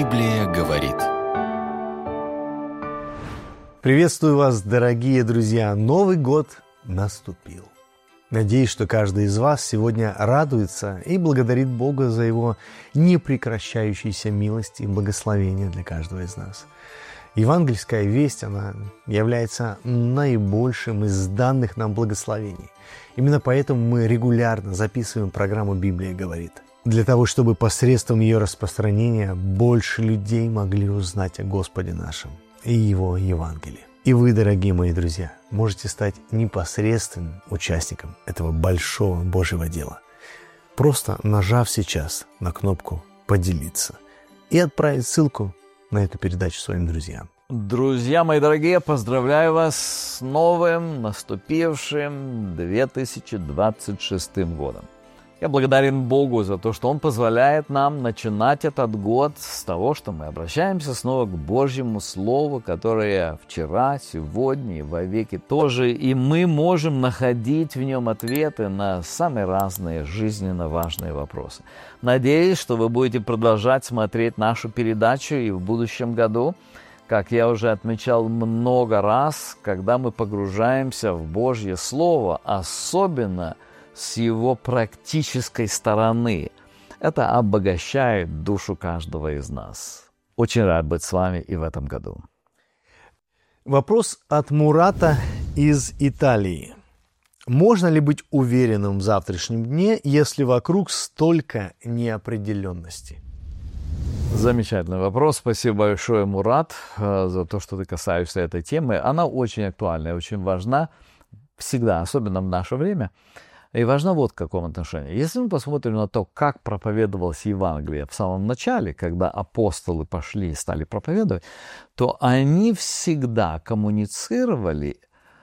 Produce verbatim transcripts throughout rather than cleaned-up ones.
Библия говорит. Приветствую вас, дорогие друзья! Новый год наступил. Надеюсь, что каждый из вас сегодня радуется и благодарит Бога за Его непрекращающуюся милость и благословение для каждого из нас. Евангельская весть, она является наибольшим из данных нам благословений. Именно поэтому мы регулярно записываем программу «Библия говорит», для того, чтобы посредством ее распространения больше людей могли узнать о Господе нашем и Его Евангелии. И вы, дорогие мои друзья, можете стать непосредственным участником этого большого Божьего дела, просто нажав сейчас на кнопку «Поделиться» и отправить ссылку на эту передачу своим друзьям. Друзья мои дорогие, поздравляю вас с новым, наступившим две тысячи двадцать шестым годом. Я благодарен Богу за то, что Он позволяет нам начинать этот год с того, что мы обращаемся снова к Божьему Слову, которое вчера, сегодня и вовеки тоже, и мы можем находить в нем ответы на самые разные жизненно важные вопросы. Надеюсь, что вы будете продолжать смотреть нашу передачу и в будущем году, как я уже отмечал много раз, когда мы погружаемся в Божье Слово, особенно с его практической стороны. Это обогащает душу каждого из нас. Очень рад быть с вами и в этом году. Вопрос от Мурата из Италии. Можно ли быть уверенным в завтрашнем дне, если вокруг столько неопределенности? Замечательный вопрос. Спасибо большое, Мурат, за то, что ты касаешься этой темы. Она очень актуальна и очень важна всегда, особенно в наше время. И важно вот в каком отношении. Если мы посмотрим на то, как проповедовалось Евангелие в самом начале, когда апостолы пошли и стали проповедовать, то они всегда коммуницировали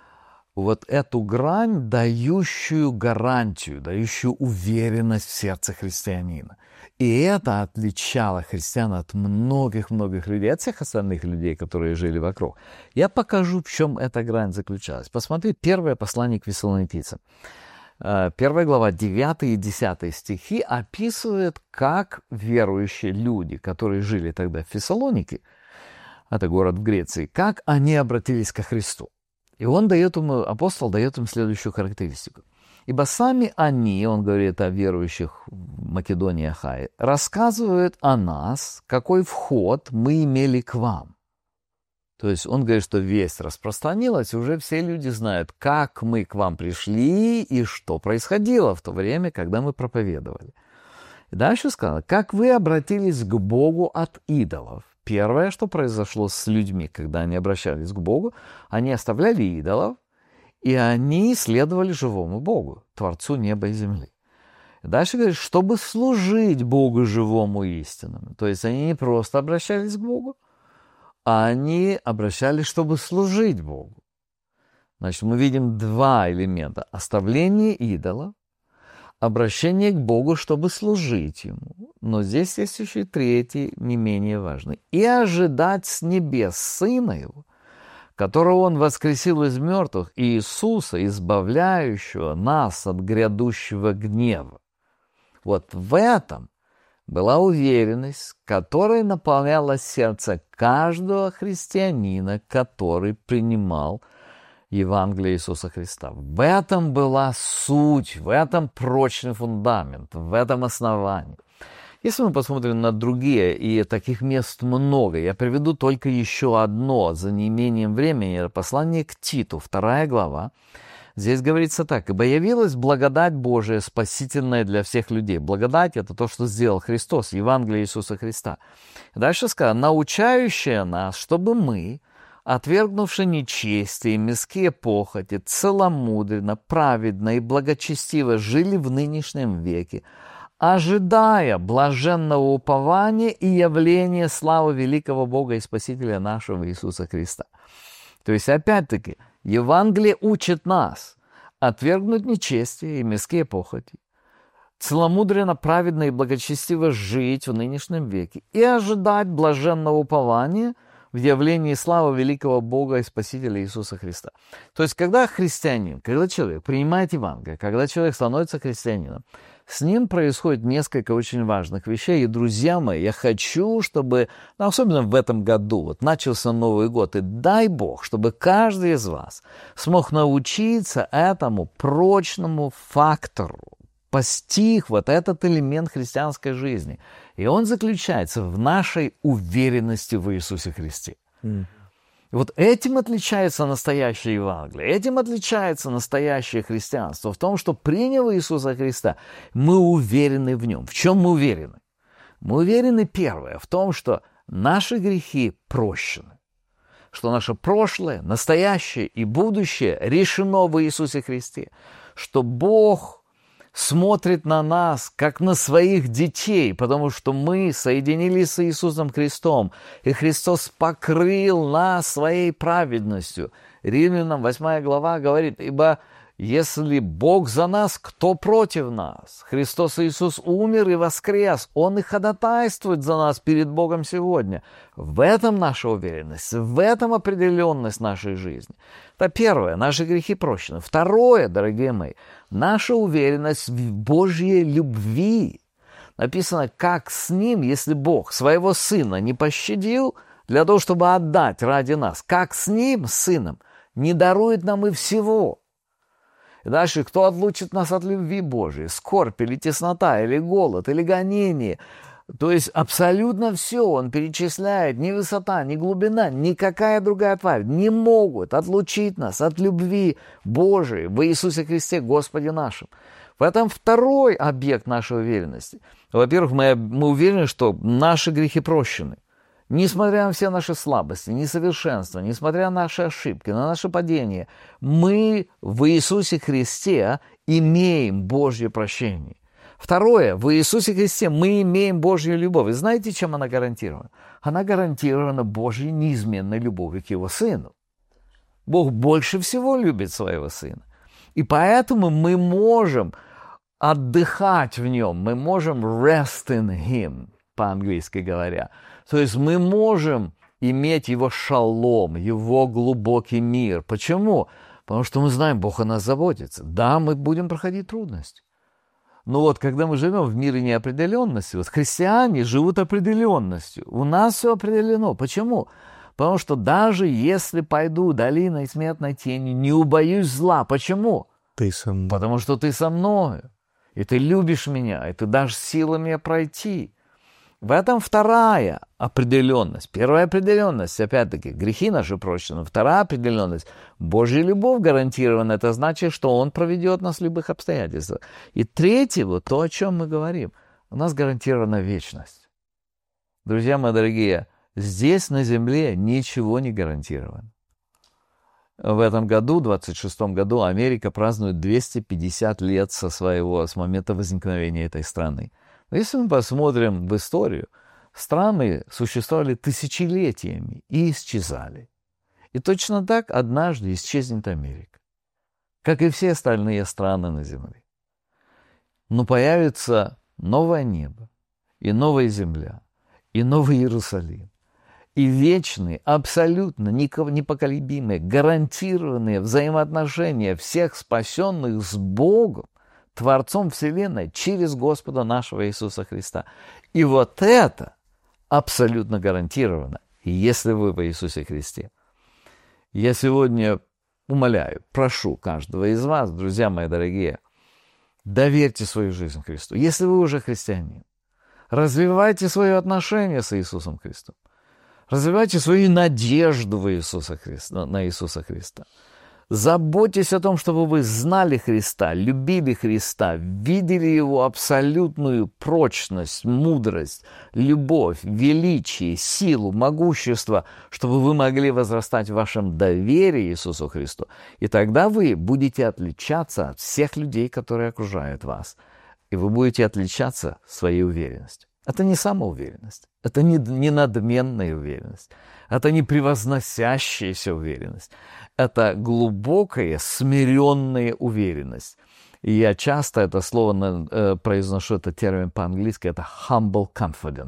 вот эту грань, дающую гарантию, дающую уверенность в сердце христианина. И это отличало христиан от многих-многих людей, от всех остальных людей, которые жили вокруг. Я покажу, в чем эта грань заключалась. Посмотри, первое послание к Фессалоникийцам. Первая глава, девятый и десятый стихи описывают, как верующие люди, которые жили тогда в Фессалонике, это город в Греции, как они обратились ко Христу. И он дает им, апостол дает им следующую характеристику. «Ибо сами они, он говорит о верующих в Македонии и Ахае, рассказывают о нас, какой вход мы имели к вам». То есть он говорит, что весть распространилась, и уже все люди знают, как мы к вам пришли и что происходило в то время, когда мы проповедовали. И дальше сказано, как вы обратились к Богу от идолов. Первое, что произошло с людьми, когда они обращались к Богу, они оставляли идолов, и они следовали живому Богу, Творцу неба и земли. И дальше говорит, чтобы служить Богу живому и истинному. То есть они не просто обращались к Богу, а они обращались, чтобы служить Богу. Значит, мы видим два элемента. Оставление идолов, обращение к Богу, чтобы служить Ему. Но здесь есть еще и третий, не менее важный. И ожидать с небес Сына Его, которого Он воскресил из мертвых, Иисуса, избавляющего нас от грядущего гнева. Вот в этом была уверенность, которая наполняла сердце каждого христианина, который принимал Евангелие Иисуса Христа. В этом была суть, в этом прочный фундамент, в этом основании. Если мы посмотрим на другие, и таких мест много, я приведу только еще одно, за неимением времени, послание к Титу, вторая глава. Здесь говорится так, «Ибо явилась благодать Божия, спасительная для всех людей». Благодать – это то, что сделал Христос, Евангелие Иисуса Христа. Дальше сказано, «научающая нас, чтобы мы, отвергнувши нечестие, мирские похоти, целомудренно, праведно и благочестиво жили в нынешнем веке, ожидая блаженного упования и явления славы великого Бога и Спасителя нашего Иисуса Христа». То есть, опять-таки, Евангелие учит нас отвергнуть нечестие и мирские похоти, целомудренно, праведно и благочестиво жить в нынешнем веке и ожидать блаженного упования в явлении славы великого Бога и Спасителя Иисуса Христа. То есть, когда христианин, когда человек принимает Евангелие, когда человек становится христианином, с ним происходит несколько очень важных вещей. И, друзья мои, я хочу, чтобы, ну, особенно в этом году, вот начался Новый год, и дай Бог, чтобы каждый из вас смог научиться этому прочному фактору, постиг вот этот элемент христианской жизни. И он заключается в нашей уверенности в Иисусе Христе. Mm. Вот этим отличается настоящее Евангелие, этим отличается настоящее христианство, в том, что, приняв Иисуса Христа, мы уверены в Нем. В чем мы уверены? Мы уверены, первое, в том, что наши грехи прощены, что наше прошлое, настоящее и будущее решено в Иисусе Христе, что Бог смотрит на нас, как на своих детей, потому что мы соединились с Иисусом Христом, и Христос покрыл нас своей праведностью. Римлянам восьмая глава говорит: «Ибо если Бог за нас, кто против нас? Христос Иисус умер и воскрес, Он и ходатайствует за нас перед Богом сегодня». В этом наша уверенность, в этом определенность нашей жизни. Это первое, наши грехи прощены. Второе, дорогие мои, наша уверенность в Божьей любви. Написано, как с Ним, если Бог своего Сына не пощадил для того, чтобы отдать ради нас, как с Ним, с Сыном, не дарует нам и всего. И дальше, кто отлучит нас от любви Божией? Скорбь или теснота, или голод, или гонение. То есть абсолютно все он перечисляет. Ни высота, ни глубина, никакая другая тварь не могут отлучить нас от любви Божией в Иисусе Христе, Господе нашим. В этом второй объект нашей уверенности. Во-первых, мы, мы уверены, что наши грехи прощены. Несмотря на все наши слабости, несовершенства, несмотря на наши ошибки, на наше падение, мы в Иисусе Христе имеем Божье прощение. Второе, в Иисусе Христе мы имеем Божью любовь. И знаете, чем она гарантирована? Она гарантирована Божьей неизменной любовью к Его Сыну. Бог больше всего любит своего Сына. И поэтому мы можем отдыхать в Нем, мы можем rest in Him, по-английски говоря. То есть мы можем иметь Его шалом, Его глубокий мир. Почему? Потому что мы знаем, Бог о нас заботится. Да, мы будем проходить трудности. Но вот когда мы живем в мире неопределенности, вот христиане живут определенностью. У нас все определено. Почему? Потому что даже если пойду долиной смертной тени, не убоюсь зла. Почему? Ты со мной. Потому что ты со мною. И ты любишь меня, и ты дашь силы мне пройти. В этом вторая определенность. Первая определенность, опять-таки, грехи наши прощены. Вторая определенность, Божья любовь гарантирована. Это значит, что Он проведет нас в любых обстоятельствах. И третье, вот то, о чем мы говорим, у нас гарантирована вечность. Друзья мои дорогие, здесь на земле ничего не гарантировано. В этом году, двадцать шестом году, Америка празднует двести пятьдесят лет со своего, с момента возникновения этой страны. Если мы посмотрим в историю, страны существовали тысячелетиями и исчезали. И точно так однажды исчезнет Америка, как и все остальные страны на земле. Но появится новое небо, и новая земля, и новый Иерусалим, и вечные, абсолютно непоколебимые, гарантированные взаимоотношения всех спасенных с Богом, Творцом Вселенной, через Господа нашего Иисуса Христа. И вот это абсолютно гарантировано, если вы в Иисусе Христе. Я сегодня умоляю, прошу каждого из вас, друзья мои дорогие, доверьте свою жизнь Христу. Если вы уже христианин, развивайте свое отношение с Иисусом Христом. Развивайте свою надежду в Иисуса Христа, на Иисуса Христа. Заботьтесь о том, чтобы вы знали Христа, любили Христа, видели Его абсолютную прочность, мудрость, любовь, величие, силу, могущество, чтобы вы могли возрастать в вашем доверии Иисусу Христу. И тогда вы будете отличаться от всех людей, которые окружают вас. И вы будете отличаться своей уверенностью. Это не самоуверенность, это не, не надменная уверенность, это не превозносящаяся уверенность, это глубокая, смиренная уверенность. И я часто это слово э, произношу, этот термин по-английски, это humble confidence,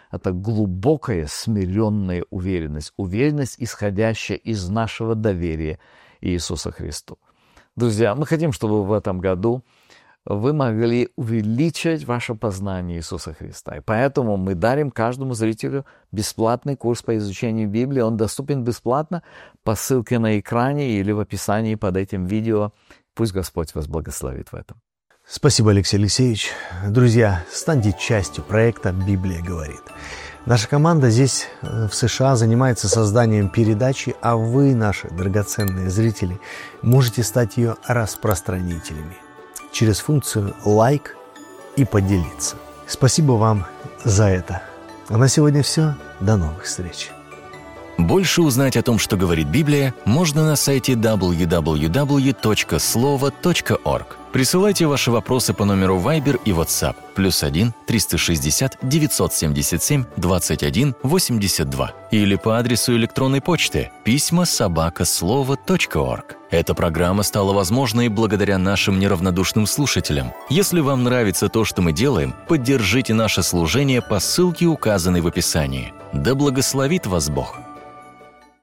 это глубокая смиренная уверенность, уверенность, исходящая из нашего доверия Иисусу Христу. Друзья, мы хотим, чтобы в этом году вы могли увеличить ваше познание Иисуса Христа. И поэтому мы дарим каждому зрителю бесплатный курс по изучению Библии. Он доступен бесплатно по ссылке на экране или в описании под этим видео. Пусть Господь вас благословит в этом. Спасибо, Алексей Алексеевич. Друзья, станьте частью проекта «Библия говорит». Наша команда здесь, в США, занимается созданием передачи, а вы, наши драгоценные зрители, можете стать ее распространителями через функцию «лайк» и «поделиться». Спасибо вам за это. А на сегодня все. До новых встреч. Больше узнать о том, что говорит Библия, можно на сайте дабл ю дабл ю дабл ю точка слово точка орг. Присылайте ваши вопросы по номеру Viber и WhatsApp плюс один триста шестьдесят девятьсот семьдесят семь двадцать один восемьдесят два или по адресу электронной почты письма собака слово точка орг. Эта программа стала возможной благодаря нашим неравнодушным слушателям. Если вам нравится то, что мы делаем, поддержите наше служение по ссылке, указанной в описании. Да благословит вас Бог!